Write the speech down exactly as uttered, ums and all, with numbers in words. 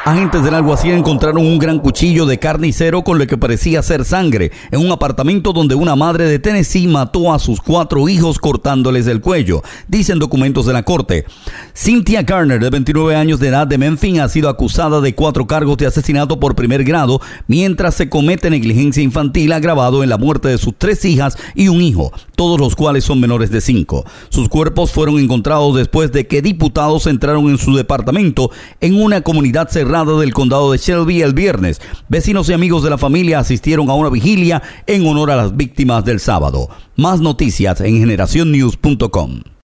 Agentes del alguacil encontraron un gran cuchillo de carnicero con lo que parecía ser sangre en un apartamento donde una madre de Tennessee mató a sus cuatro hijos cortándoles el cuello, dicen documentos de la corte. Cynthia Garner, de veintinueve años de edad, de Memphis, ha sido acusada de cuatro cargos de asesinato por primer grado mientras se comete negligencia infantil agravado en la muerte de sus tres hijas y un hijo, todos los cuales son menores de cinco. Sus cuerpos fueron encontrados después de que diputados entraron en su departamento en una comunidad cerrada del condado de Shelby el viernes. Vecinos y amigos de la familia asistieron a una vigilia en honor a las víctimas del sábado. Más noticias en generación news punto com.